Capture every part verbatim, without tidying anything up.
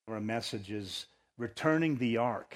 Our message is Returning the Ark.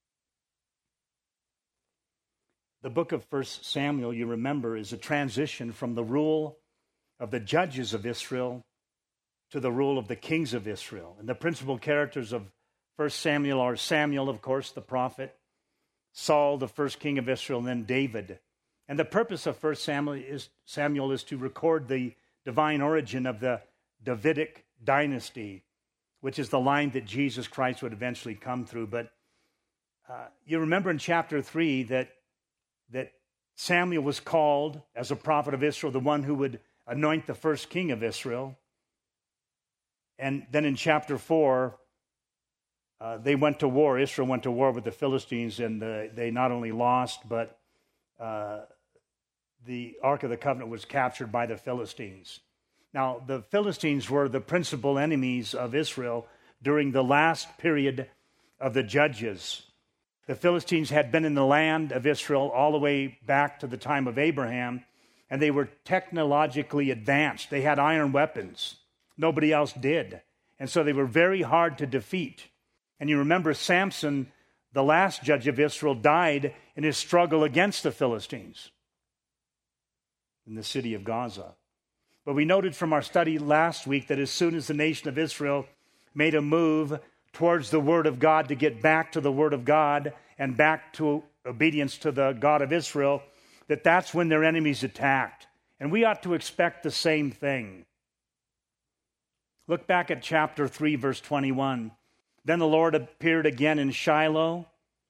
The book of First Samuel, you remember, is a transition from the rule of the judges of Israel to the rule of the kings of Israel. And the principal characters of First Samuel are Samuel, of course, the prophet, Saul, the first king of Israel, and then David. And the purpose of First Samuel is, Samuel is to record the divine origin of the Davidic dynasty, which is the line that Jesus Christ would eventually come through. But uh, you remember in chapter three that, that Samuel was called as a prophet of Israel, the one who would anoint the first king of Israel. And then in chapter four, uh, they went to war. Israel went to war with the Philistines, and uh, they not only lost, but uh, the Ark of the Covenant was captured by the Philistines. Now, the Philistines were the principal enemies of Israel during the last period of the Judges. The Philistines had been in the land of Israel all the way back to the time of Abraham, and they were technologically advanced. They had iron weapons. Nobody else did. And so they were very hard to defeat. And you remember Samson, the last judge of Israel, died in his struggle against the Philistines in the city of Gaza. But we noted from our study last week that as soon as the nation of Israel made a move towards the Word of God to get back to the Word of God and back to obedience to the God of Israel, that that's when their enemies attacked. And we ought to expect the same thing. Look back at chapter three, verse twenty-one. Then the Lord appeared again in Shiloh,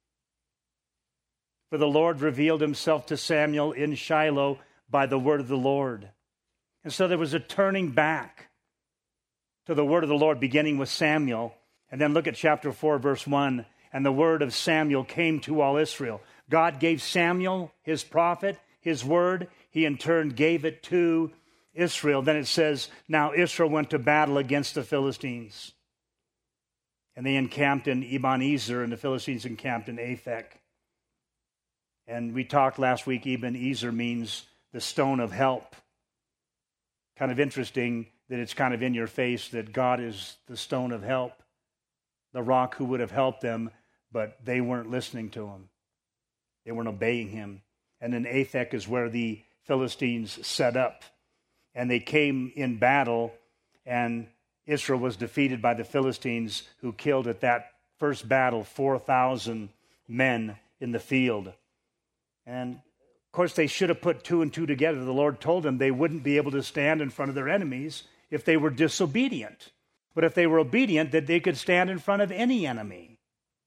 for the Lord revealed himself to Samuel in Shiloh by the word of the Lord. And so there was a turning back to the word of the Lord, beginning with Samuel. And then look at chapter four, verse one. And the word of Samuel came to all Israel. God gave Samuel, his prophet, his word. He in turn gave it to Israel. Then it says, now Israel went to battle against the Philistines. And they encamped in Ebenezer, and the Philistines encamped in Aphek. And we talked last week, Ebenezer means the stone of help. Kind of interesting that it's kind of in your face that God is the stone of help, the rock who would have helped them, but they weren't listening to him. They weren't obeying him. And then Aphek is where the Philistines set up. And they came in battle, and Israel was defeated by the Philistines, who killed at that first battle four thousand men in the field. And of course, they should have put two and two together. The Lord told them they wouldn't be able to stand in front of their enemies if they were disobedient. But if they were obedient, that they could stand in front of any enemy.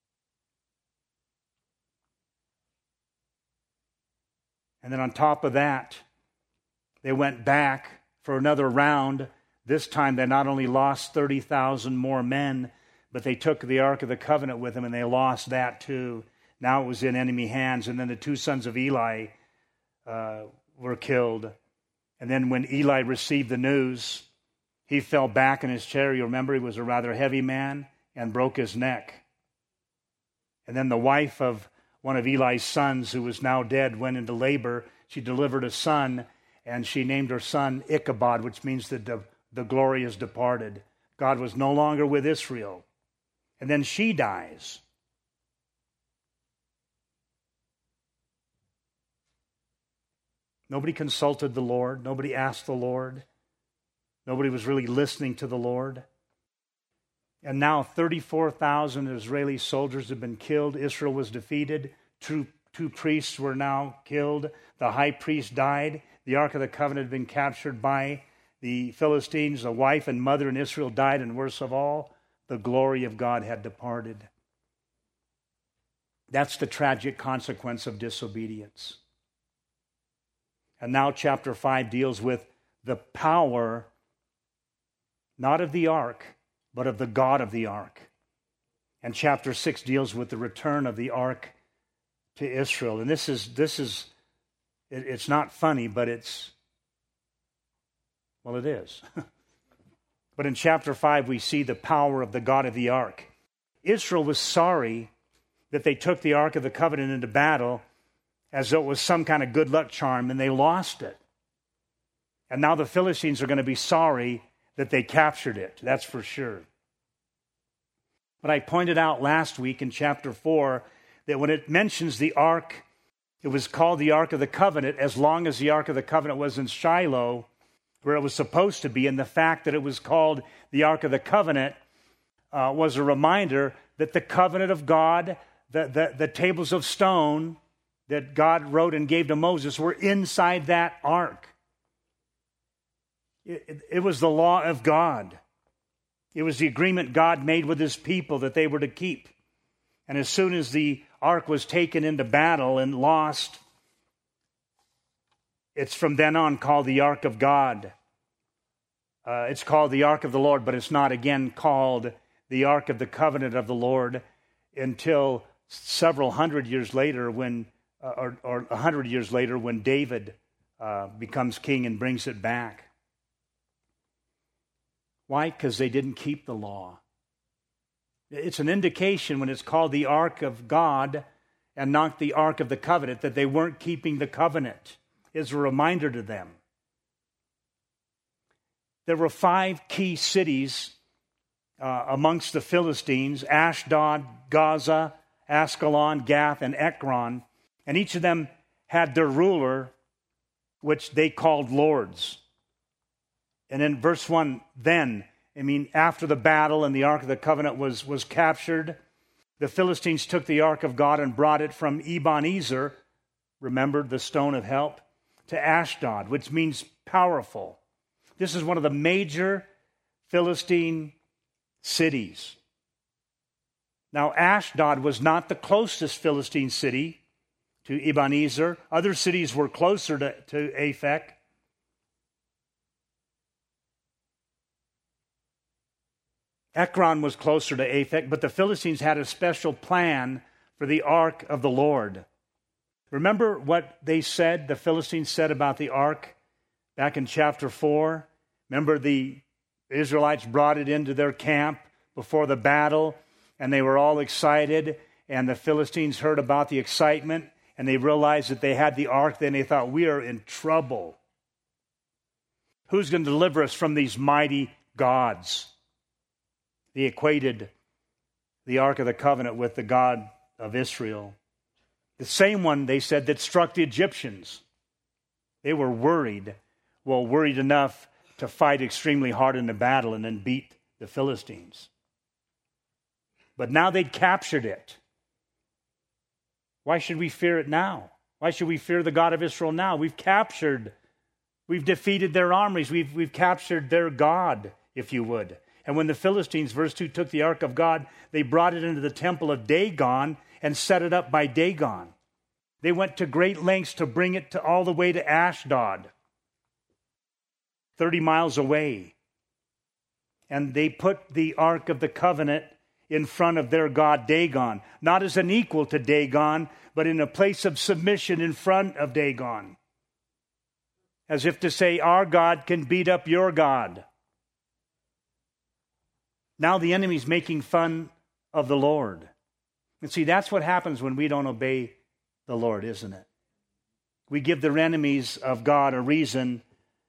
And then on top of that, they went back for another round. This time they not only lost thirty thousand more men, but they took the Ark of the Covenant with them, and they lost that too. Now it was in enemy hands. And then the two sons of Eli uh, were killed. And then when Eli received the news, he fell back in his chair. You remember, he was a rather heavy man, and broke his neck. And then the wife of one of Eli's sons, who was now dead, went into labor. She delivered a son, and she named her son Ichabod, which means that the, the glory is departed. God was no longer with Israel. And then she dies. Nobody consulted the Lord. Nobody asked the Lord. Nobody was really listening to the Lord. And now thirty-four thousand Israeli soldiers have been killed. Israel was defeated. Two, two priests were now killed. The high priest died. The Ark of the Covenant had been captured by the Philistines. The wife and mother in Israel died, and worst of all, the glory of God had departed. That's the tragic consequence of disobedience. And now chapter five deals with the power, not of the ark, but of the God of the ark. And chapter six deals with the return of the ark to Israel. And this is, this is, it, it's not funny, but it's, well, it is. But in chapter five, we see the power of the God of the ark. Israel was sorry that they took the Ark of the Covenant into battle as though it was some kind of good luck charm, and they lost it. And now the Philistines are going to be sorry that they captured it. That's for sure. But I pointed out last week in chapter four that when it mentions the ark, it was called the Ark of the Covenant as long as the Ark of the Covenant was in Shiloh, where it was supposed to be. And the fact that it was called the Ark of the Covenant uh, was a reminder that the covenant of God, the, the, the tables of stone that God wrote and gave to Moses were inside that ark. It, it, it was the law of God. It was the agreement God made with his people that they were to keep. And as soon as the ark was taken into battle and lost, it's from then on called the Ark of God. Uh, it's called the Ark of the Lord, but it's not again called the Ark of the Covenant of the Lord until several hundred years later when, uh, or, or a hundred years later when David uh, becomes king and brings it back. Why? Because they didn't keep the law. It's an indication when it's called the Ark of God and not the Ark of the Covenant that they weren't keeping the covenant. It's a reminder to them. There were five key cities uh, amongst the Philistines: Ashdod, Gaza, Ascalon, Gath, and Ekron. And each of them had their ruler, which they called lords. And in verse one, then, I mean, after the battle and the Ark of the Covenant was, was captured, the Philistines took the Ark of God and brought it from Ebenezer, remember the stone of help, to Ashdod, which means powerful. This is one of the major Philistine cities. Now, Ashdod was not the closest Philistine city to Ebenezer. Other cities were closer to, to Aphek. Ekron was closer to Aphek, but the Philistines had a special plan for the ark of the Lord. Remember what they said, the Philistines said about the ark back in chapter four? Remember the Israelites brought it into their camp before the battle, and they were all excited, and the Philistines heard about the excitement, and they realized that they had the ark. Then they thought, we are in trouble. Who's going to deliver us from these mighty gods? They equated the Ark of the Covenant with the God of Israel. The same one, they said, that struck the Egyptians. They were worried, well, worried enough to fight extremely hard in the battle and then beat the Philistines. But now they'd captured it. Why should we fear it now? Why should we fear the God of Israel now? We've captured, we've defeated their armies. We've, we've captured their God, if you would. And when the Philistines, verse two, took the ark of God, they brought it into the temple of Dagon and set it up by Dagon. They went to great lengths to bring it to all the way to Ashdod, thirty miles away. And they put the Ark of the Covenant in front of their god Dagon, not as an equal to Dagon, but in a place of submission in front of Dagon. As if to say, our God can beat up your God. Now the enemy's making fun of the Lord. And see, that's what happens when we don't obey the Lord, isn't it? We give the enemies of God a reason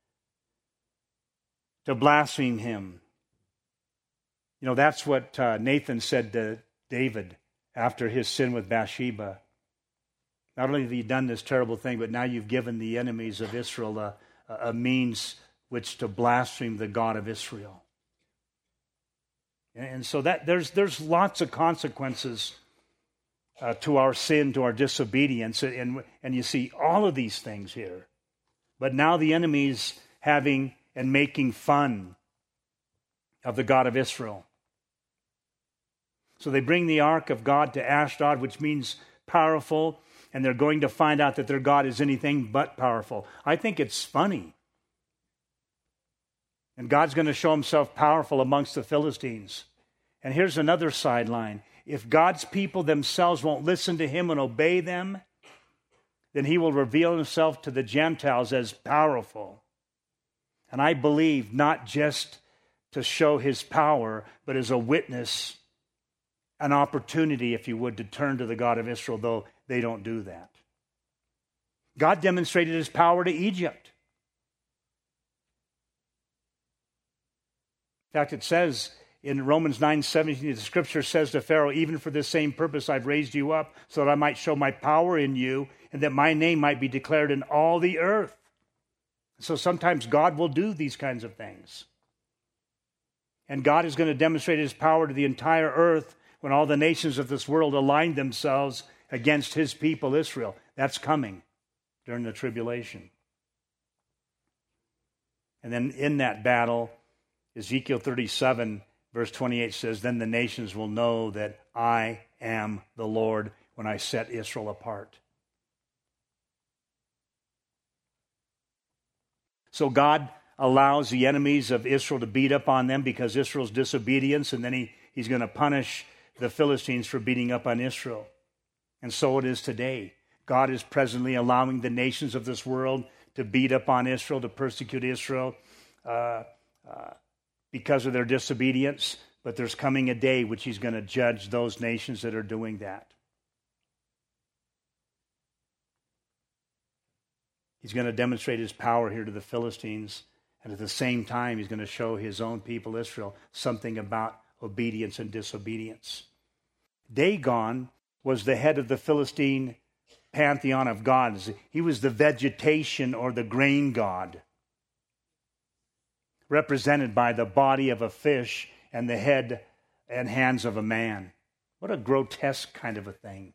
to blaspheme him. You know, that's what uh, Nathan said to David after his sin with Bathsheba. Not only have you done this terrible thing, but now you've given the enemies of Israel a, a means which to blaspheme the God of Israel. And so that there's there's lots of consequences uh, to our sin, to our disobedience, and and you see all of these things here. But now the enemy's having and making fun of the God of Israel. So they bring the ark of God to Ashdod, which means powerful, and they're going to find out that their God is anything but powerful. I think it's funny. And God's going to show himself powerful amongst the Philistines. And here's another sideline. If God's people themselves won't listen to him and obey them, then he will reveal himself to the Gentiles as powerful. And I believe not just to show his power, but as a witness, an opportunity, if you would, to turn to the God of Israel, though they don't do that. God demonstrated his power to Egypt. In fact, it says in Romans nine seventeen, the scripture says to Pharaoh, even for this same purpose I've raised you up, so that I might show my power in you, and that my name might be declared in all the earth. So sometimes God will do these kinds of things. And God is going to demonstrate his power to the entire earth when all the nations of this world align themselves against his people, Israel. That's coming during the tribulation. And then in that battle, Ezekiel thirty-seven, verse twenty-eight says, then the nations will know that I am the Lord when I set Israel apart. So God allows the enemies of Israel to beat up on them because Israel's disobedience, and then he, he's going to punish the Philistines for beating up on Israel. And so it is today. God is presently allowing the nations of this world to beat up on Israel, to persecute Israel uh, uh, because of their disobedience. But there's coming a day which he's going to judge those nations that are doing that. He's going to demonstrate his power here to the Philistines. And at the same time, he's going to show his own people, Israel, something about obedience and disobedience. Dagon was the head of the Philistine pantheon of gods. He was the vegetation or the grain god, represented by the body of a fish and the head and hands of a man. What a grotesque kind of a thing.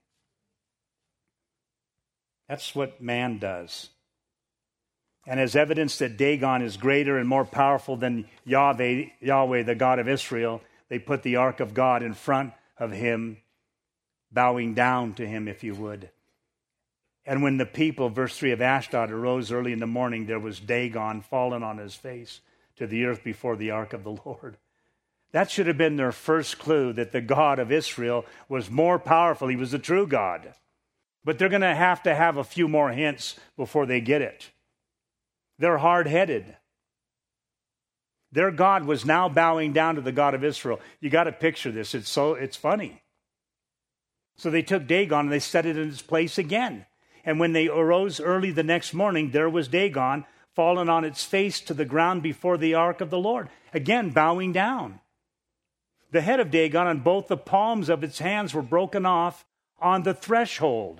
That's what man does. And as evidence that Dagon is greater and more powerful than Yahweh, Yahweh, the God of Israel, they put the ark of God in front of him, bowing down to him, if you would. And when the people, verse three of Ashdod, arose early in the morning, there was Dagon fallen on his face to the earth before the ark of the Lord. That should have been their first clue that the God of Israel was more powerful. He was the true God. But they're going to have to have a few more hints before they get it. They're hard-headed. Their God was now bowing down to the God of Israel. You got to picture this. It's so it's funny. So they took Dagon and they set it in its place again. And when they arose early the next morning, there was Dagon fallen on its face to the ground before the ark of the Lord, again bowing down. The head of Dagon and both the palms of its hands were broken off on the threshold.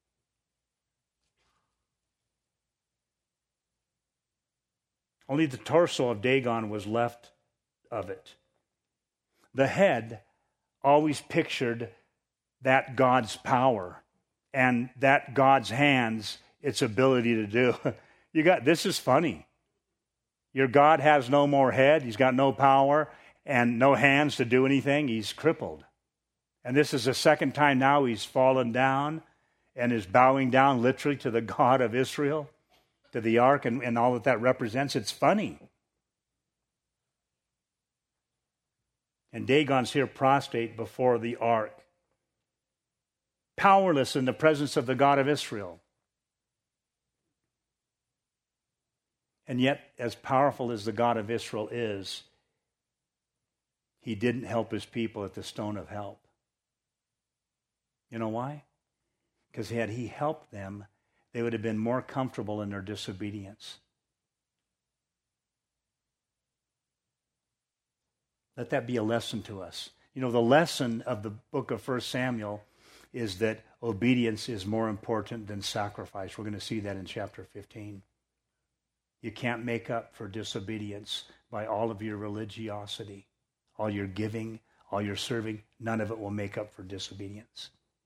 Only the torso of Dagon was left of it. The head always pictured that God's power and that God's hands, its ability to do. You got this is funny. Your God has no more head, he's got no power and no hands to do anything. He's crippled. And this is the second time now he's fallen down and is bowing down literally to the God of Israel, to the ark and, and all that that represents. It's funny. And Dagon's here prostrate before the ark, powerless in the presence of the God of Israel. And yet, as powerful as the God of Israel is, he didn't help his people at the stone of help. You know why? Because had he helped them, they would have been more comfortable in their disobedience. Let that be a lesson to us. You know, the lesson of the book of First Samuel is that obedience is more important than sacrifice. We're going to see that in chapter fifteen. You can't make up for disobedience by all of your religiosity, all your giving, all your serving. None of it will make up for disobedience.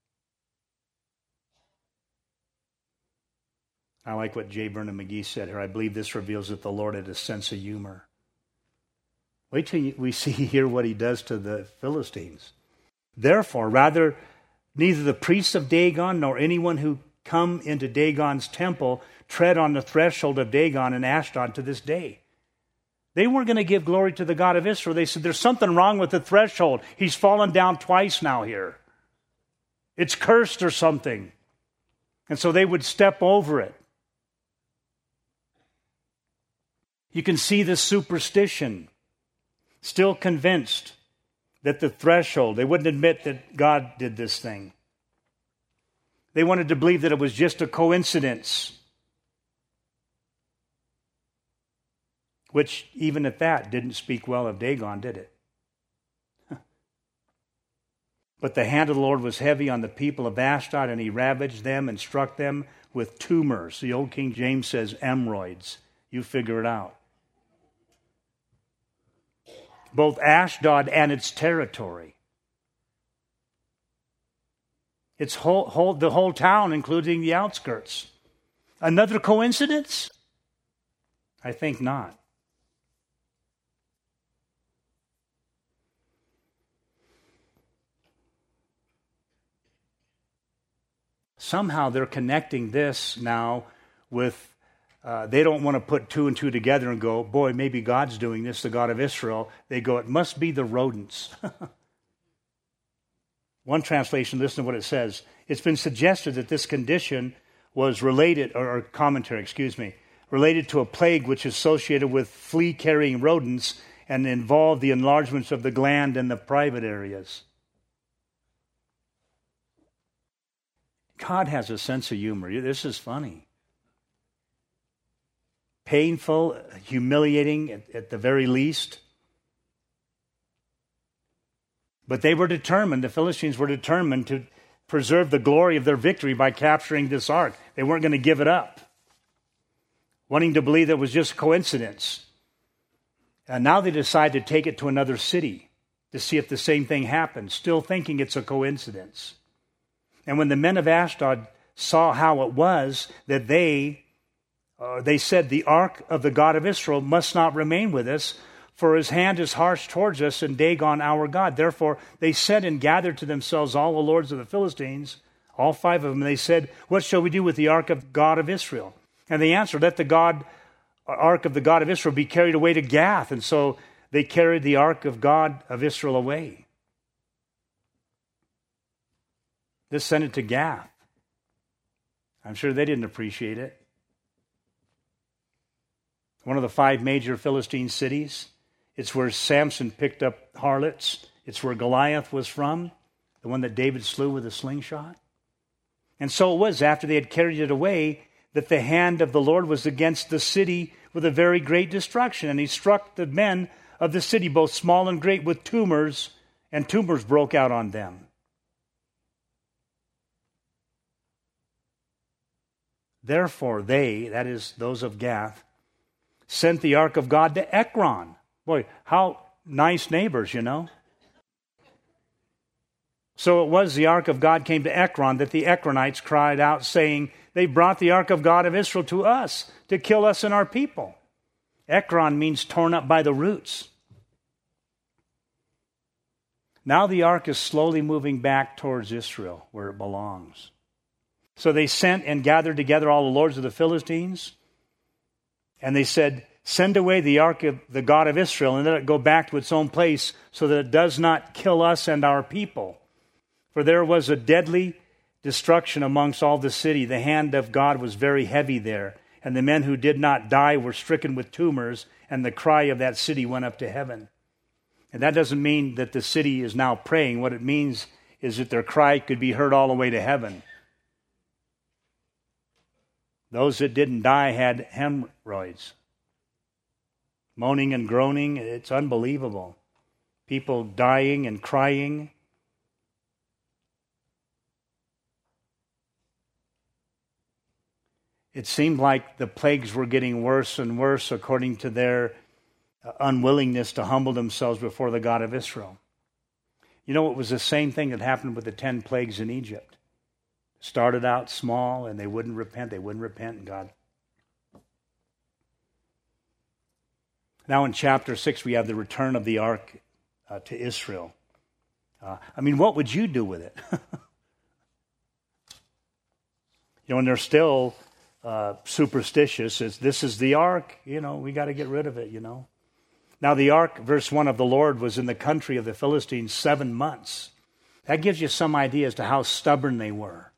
I like what J. Vernon McGee said here. I believe this reveals that the Lord had a sense of humor. Wait till we see here what he does to the Philistines. Therefore, rather, neither the priests of Dagon nor anyone who come into Dagon's temple tread on the threshold of Dagon in Ashdod to this day. They weren't going to give glory to the God of Israel. They said, there's something wrong with the threshold. He's fallen down twice now here. It's cursed or something. And so they would step over it. You can see this superstition. Still convinced that the threshold, they wouldn't admit that God did this thing. They wanted to believe that it was just a coincidence. Which, even at that, didn't speak well of Dagon, did it? But the hand of the Lord was heavy on the people of Ashdod, and he ravaged them and struck them with tumors. The old King James says hemorrhoids. You figure it out. Both Ashdod and its territory. It's whole, whole, the whole town, including the outskirts. Another coincidence? I think not. Somehow they're connecting this now with, uh, they don't want to put two and two together and go, boy, maybe God's doing this, the God of Israel. They go, it must be the rodents. One translation, listen to what it says. It's been suggested that this condition was related, or, or commentary, excuse me, related to a plague which is associated with flea-carrying rodents and involved the enlargements of the gland in the private areas. God has a sense of humor. This is funny. Painful, humiliating at, at the very least. But they were determined, the Philistines were determined to preserve the glory of their victory by capturing this ark. They weren't going to give it up, wanting to believe that it was just coincidence. And now they decide to take it to another city to see if the same thing happens, still thinking it's a coincidence. And when the men of Ashdod saw how it was that they, uh, they said, the ark of the God of Israel must not remain with us, for his hand is harsh towards us and Dagon our God. Therefore they sent and gathered to themselves all the lords of the Philistines, all five of them, and they said, what shall we do with the ark of God of Israel? And they answered, let the God, ark of the God of Israel be carried away to Gath. And so they carried the ark of God of Israel away. This sent it to Gath. I'm sure they didn't appreciate it. One of the five major Philistine cities. It's where Samson picked up harlots. It's where Goliath was from, the one that David slew with a slingshot. And so it was after they had carried it away that the hand of the Lord was against the city with a very great destruction. And he struck the men of the city, both small and great, with tumors, and tumors broke out on them. Therefore they, that is those of Gath, sent the ark of God to Ekron. Boy, how nice neighbors, you know. So it was the ark of God came to Ekron that the Ekronites cried out, saying, they brought the ark of God of Israel to us to kill us and our people. Ekron means torn up by the roots. Now the ark is slowly moving back towards Israel, where it belongs. So they sent and gathered together all the lords of the Philistines, and they said, send away the ark of the God of Israel and let it go back to its own place so that it does not kill us and our people. For there was a deadly destruction amongst all the city. The hand of God was very heavy there, and the men who did not die were stricken with tumors, and the cry of that city went up to heaven. And that doesn't mean that the city is now praying. What it means is that their cry could be heard all the way to heaven. Those that didn't die had hemorrhoids. Moaning and groaning, it's unbelievable. People dying and crying. It seemed like the plagues were getting worse and worse according to their unwillingness to humble themselves before the God of Israel. You know, it was the same thing that happened with the ten plagues in Egypt. Started out small, and they wouldn't repent. They wouldn't repent, and God. Now in chapter six, we have the return of the ark uh, to Israel. Uh, I mean, what would you do with it? You know, and they're still uh, superstitious. It's, this is the ark. You know, we got to get rid of it, you know. Now the ark, verse one of the Lord, was in the country of the Philistines seven months. That gives you some idea as to how stubborn they were.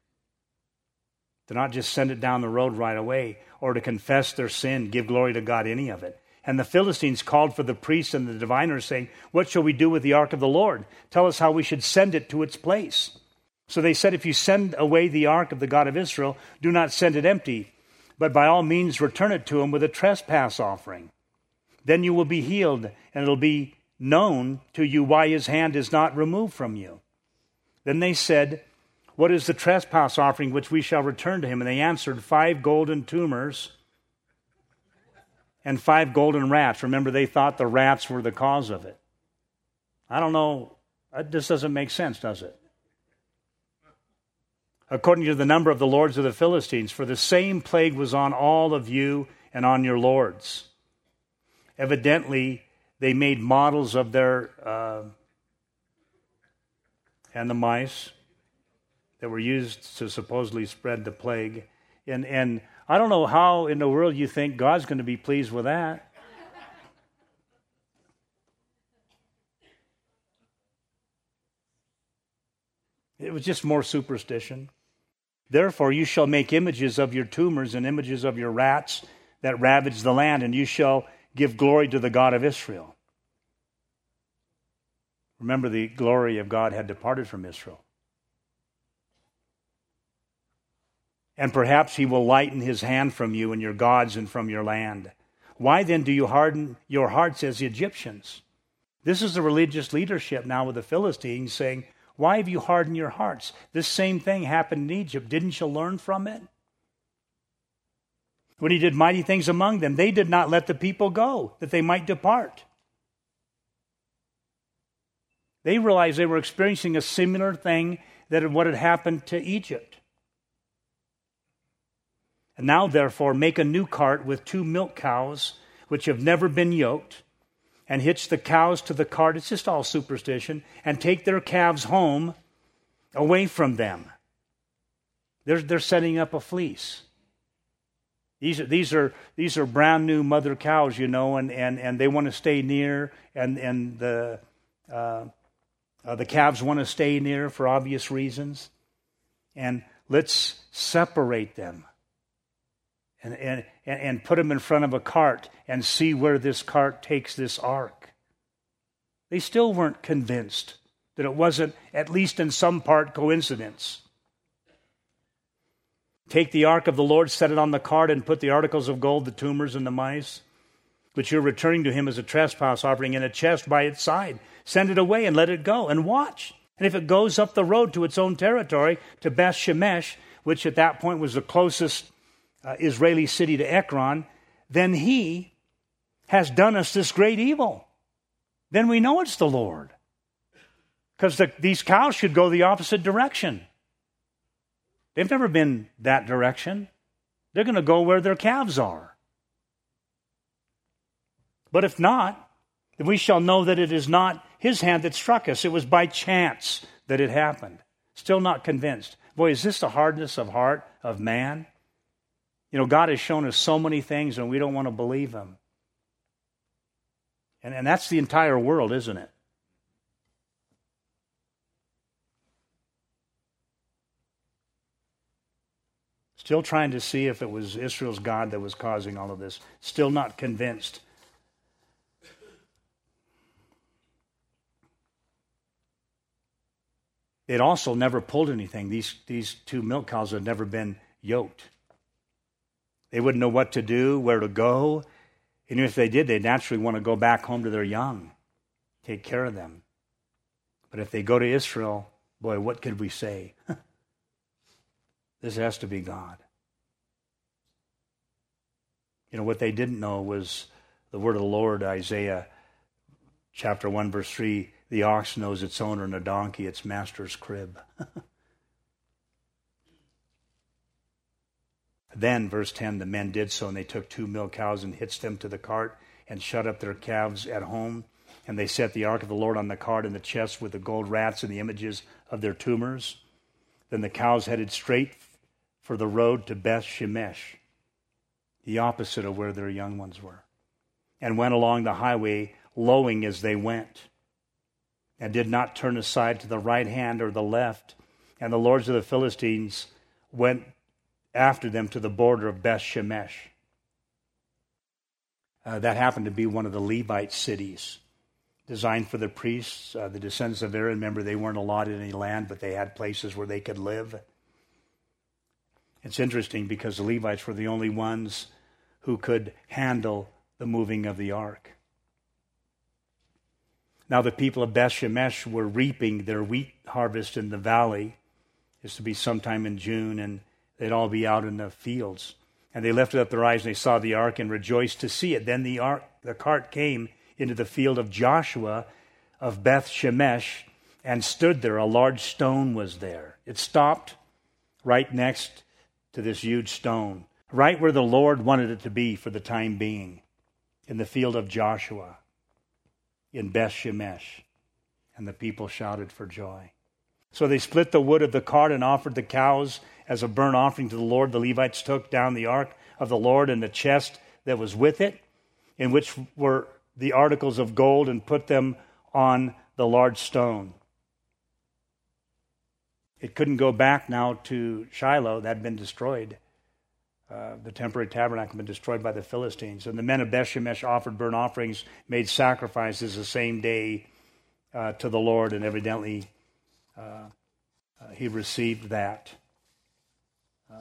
To not just send it down the road right away, or to confess their sin, give glory to God, any of it. And the Philistines called for the priests and the diviners, saying, what shall we do with the ark of the Lord? Tell us how we should send it to its place. So they said, if you send away the ark of the God of Israel, do not send it empty, but by all means return it to him with a trespass offering. Then you will be healed, and it will be known to you why his hand is not removed from you. Then they said, what is the trespass offering which we shall return to him? And they answered, five golden tumors and five golden rats. Remember, they thought the rats were the cause of it. I don't know. This doesn't make sense, does it? According to the number of the lords of the Philistines, for the same plague was on all of you and on your lords. Evidently, they made models of their, uh, and the mice that were used to supposedly spread the plague. And, and I don't know how in the world you think God's going to be pleased with that. It was just more superstition. Therefore, you shall make images of your tumors and images of your rats that ravage the land, and you shall give glory to the God of Israel. Remember, the glory of God had departed from Israel. And perhaps he will lighten his hand from you and your gods and from your land. Why then do you harden your hearts as the Egyptians? This is the religious leadership now with the Philistines saying, why have you hardened your hearts? This same thing happened in Egypt. Didn't you learn from it? When he did mighty things among them, they did not let the people go, that they might depart. They realized they were experiencing a similar thing that what had happened to Egypt. And now, therefore, make a new cart with two milk cows, which have never been yoked, and hitch the cows to the cart. It's just all superstition. And take their calves home away from them. They're, they're setting up a fleece. These are, these are, these are brand new mother cows, you know, and, and, and they want to stay near, and, and the, uh, uh, the calves want to stay near for obvious reasons. And let's separate them. And, and, and put them in front of a cart and see where this cart takes this ark. They still weren't convinced that it wasn't, at least in some part, coincidence. Take the ark of the Lord, set it on the cart, and put the articles of gold, the tumors and the mice, which you're returning to him as a trespass offering, in a chest by its side. Send it away and let it go, and watch. And if it goes up the road to its own territory, to Beth Shemesh, which at that point was the closest Uh, Israeli city to Ekron, then he has done us this great evil. Then we know it's the Lord. Because the, these cows should go the opposite direction. They've never been that direction. They're going to go where their calves are. But if not, then we shall know that it is not his hand that struck us. It was by chance that it happened. Still not convinced. Boy, is this the hardness of heart of man? You know, God has shown us so many things and we don't want to believe him. And, and that's the entire world, isn't it? Still trying to see if it was Israel's God that was causing all of this. Still not convinced. They'd also never pulled anything. These, these two milk cows had never been yoked. They wouldn't know what to do, where to go. And if they did, they'd naturally want to go back home to their young, take care of them. But if they go to Israel, boy, what could we say? This has to be God. You know, what they didn't know was the word of the Lord, Isaiah chapter one, verse three, the ox knows its owner and the donkey its master's crib. Then, verse ten, the men did so, and they took two milk cows and hitched them to the cart and shut up their calves at home. And they set the ark of the Lord on the cart and the chest with the gold rats and the images of their tumors. Then the cows headed straight for the road to Beth Shemesh, the opposite of where their young ones were, and went along the highway, lowing as they went, and did not turn aside to the right hand or the left. And the lords of the Philistines went after them to the border of Beth Shemesh. Uh, that happened to be one of the Levite cities, designed for the priests, uh, the descendants of Aaron. Remember, they weren't allotted any land, but they had places where they could live. It's interesting because the Levites were the only ones who could handle the moving of the ark. Now the people of Beth Shemesh were reaping their wheat harvest in the valley. This would be sometime in June, and they'd all be out in the fields. And they lifted up their eyes, and they saw the ark and rejoiced to see it. Then the ark, the cart came into the field of Joshua of Beth Shemesh and stood there. A large stone was there. It stopped right next to this huge stone, right where the Lord wanted it to be for the time being, in the field of Joshua, in Beth Shemesh. And the people shouted for joy. So they split the wood of the cart and offered the cows as a burnt offering to the Lord. The Levites took down the ark of the Lord and the chest that was with it, in which were the articles of gold, and put them on the large stone. It couldn't go back now to Shiloh. That had been destroyed. Uh, the temporary tabernacle had been destroyed by the Philistines. And the men of Beth Shemesh offered burnt offerings, made sacrifices the same day uh, to the Lord, and evidently uh, uh, he received that. Uh,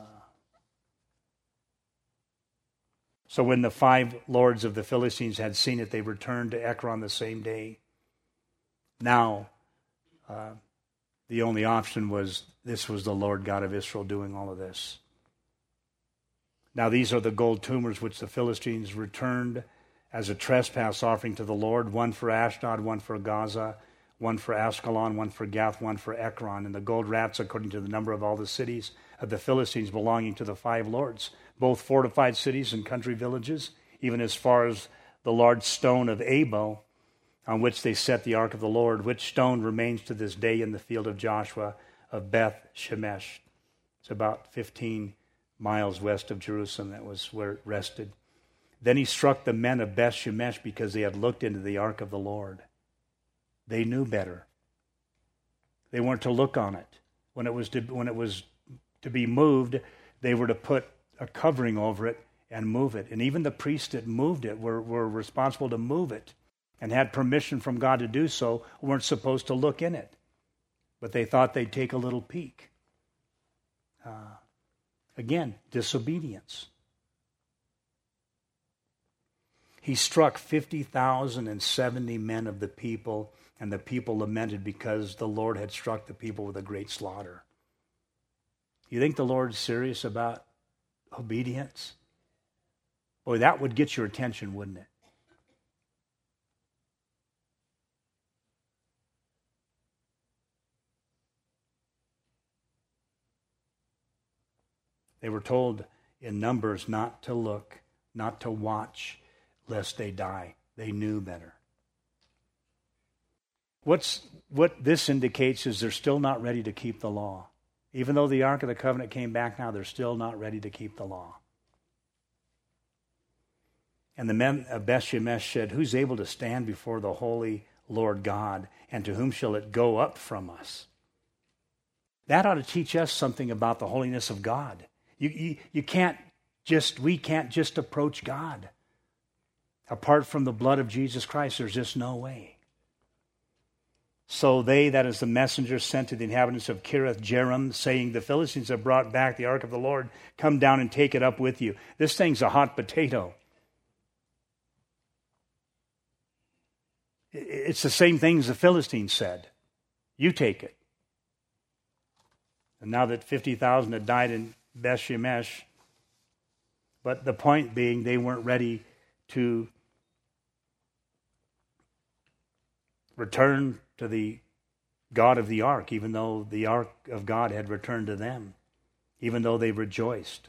so when the five lords of the Philistines had seen it, they returned to Ekron the same day. Now, uh, the only option was, this was the Lord God of Israel doing all of this. Now these are the gold tumors which the Philistines returned as a trespass offering to the Lord, one for Ashdod, one for Gaza, one for Askelon, one for Gath, one for Ekron. And the gold rats according to the number of all the cities of the Philistines belonging to the five lords, both fortified cities and country villages, even as far as the large stone of Abel, on which they set the ark of the Lord, which stone remains to this day in the field of Joshua of Beth Shemesh. It's about fifteen miles west of Jerusalem. That was where it rested. Then he struck the men of Beth Shemesh because they had looked into the ark of the Lord. They knew better. They weren't to look on it. When it was to, when it was to be moved, they were to put a covering over it and move it. And even the priests that moved it were, were responsible to move it and had permission from God to do so, weren't supposed to look in it. But they thought they'd take a little peek. Uh, again, disobedience. He struck fifty thousand seventy men of the people, and the people lamented because the Lord had struck the people with a great slaughter. You think the Lord's serious about obedience? Boy, that would get your attention, wouldn't it? They were told in Numbers not to look, not to watch, lest they die. They knew better. What's, what this indicates is they're still not ready to keep the law. Even though the Ark of the Covenant came back now, they're still not ready to keep the law. And the men of Beth Shemesh said, "Who's able to stand before the holy Lord God, and to whom shall it go up from us?" That ought to teach us something about the holiness of God. You, you, you can't just, we can't just approach God. Apart from the blood of Jesus Christ, there's just no way. So they, that is the messengers, sent to the inhabitants of Kiriath Jearim, saying, "The Philistines have brought back the ark of the Lord. Come down and take it up with you." This thing's a hot potato. It's the same thing as the Philistines said. You take it. And now that fifty thousand had died in Beth Shemesh, but the point being they weren't ready to return to the God of the ark, even though the ark of God had returned to them, even though they rejoiced.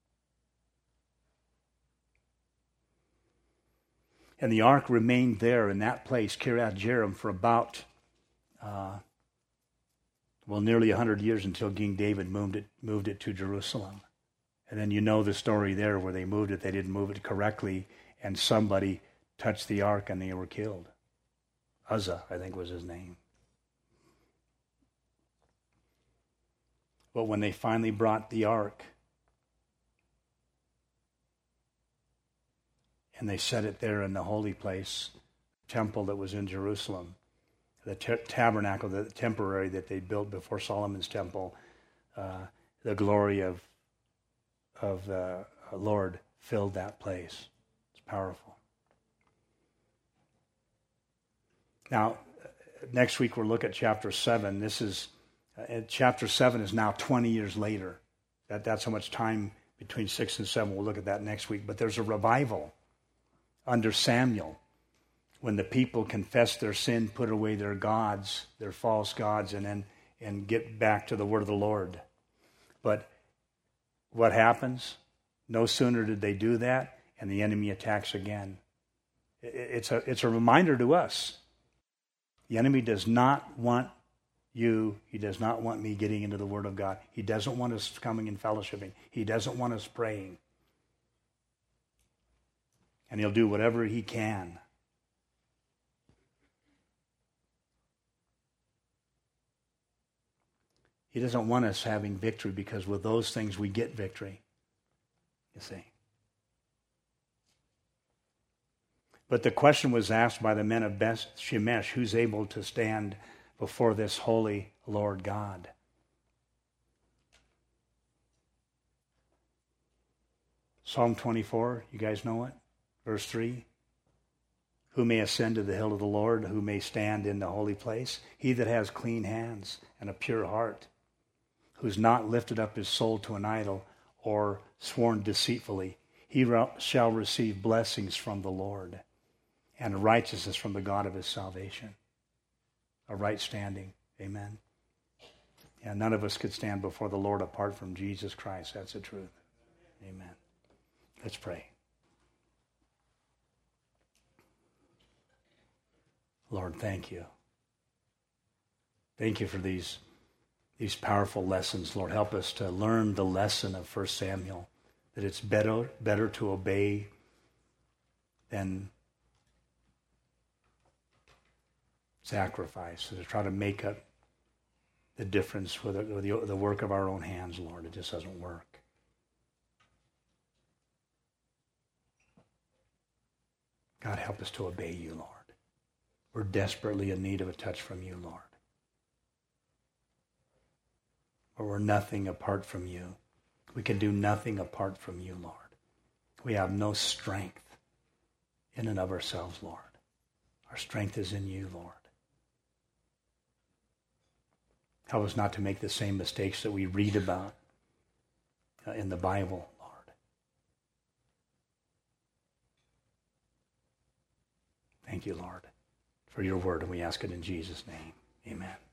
And the ark remained there in that place, Kiriath Jearim, for about uh, well, nearly one hundred years, until King David moved it, moved it to Jerusalem. And then you know the story there where they moved it. They didn't move it correctly, and somebody touched the ark and they were killed. Uzzah, I think was his name. But when they finally brought the ark and they set it there in the holy place, temple that was in Jerusalem, the t- tabernacle, the temporary that they built before Solomon's temple, uh, the glory of of the Lord filled that place. It's powerful. Now, next week we'll look at chapter seven. This is, uh, chapter seven is now twenty years later. That, that's how much time between six and seven. We'll look at that next week. But there's a revival under Samuel when the people confess their sin, put away their gods, their false gods, and then and get back to the word of the Lord. But what happens? No sooner did they do that, and the enemy attacks again. It's a, it's a reminder to us. The enemy does not want you, he does not want me getting into the Word of God. He doesn't want us coming and fellowshipping. He doesn't want us praying. And he'll do whatever he can. He doesn't want us having victory, because with those things we get victory. You see. But the question was asked by the men of Beth Shemesh, who's able to stand before this holy Lord God? Psalm twenty-four, you guys know it? Verse three. Who may ascend to the hill of the Lord? Who may stand in the holy place? He that has clean hands and a pure heart, who's not lifted up his soul to an idol or sworn deceitfully, he shall receive blessings from the Lord and righteousness from the God of his salvation. A right standing. Amen. And none of us could stand before the Lord apart from Jesus Christ. That's the truth. Amen. Let's pray. Lord, thank you. Thank you for these, these powerful lessons. Lord, help us to learn the lesson of First Samuel, that it's better, better to obey than sacrifice, to try to make up the difference with the, with the, the work of our own hands, Lord. It just doesn't work. God, help us to obey you, Lord. We're desperately in need of a touch from you, Lord. Or we're nothing apart from you. We can do nothing apart from you, Lord. We have no strength in and of ourselves, Lord. Our strength is in you, Lord. Help us not to make the same mistakes that we read about uh, in the Bible, Lord. Thank you, Lord, for your word, and we ask it in Jesus' name. Amen.